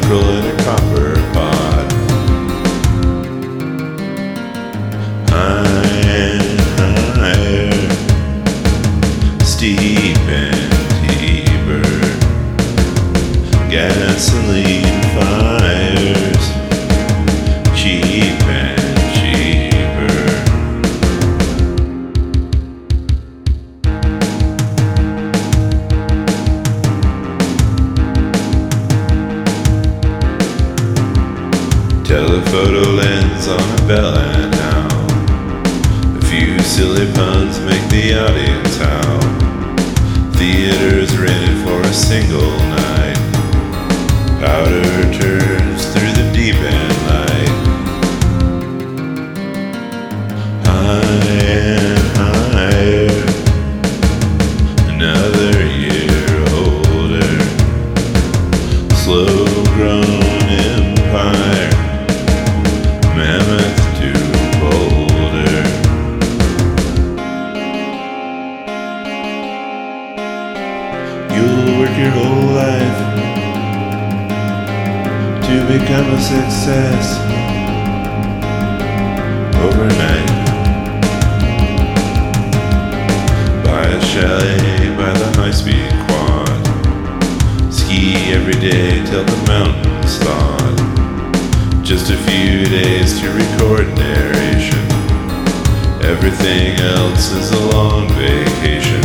mackerel in a copper pot. Higher, steep and deeper, gasoline fires, cheap and cheaper. Telephoto lens on a bell and how a few silly puns make the audience howl. Theaters rented for a single night. Powder turns through the deep end light. High and higher, another year older. Slow grown empire, mammoth to boulder. You'll work your whole life to become a success overnight. Buy a chalet by the high-speed quad. Ski every day till the mountains thawed. Just a few days to record narration. Everything else is a long vacation.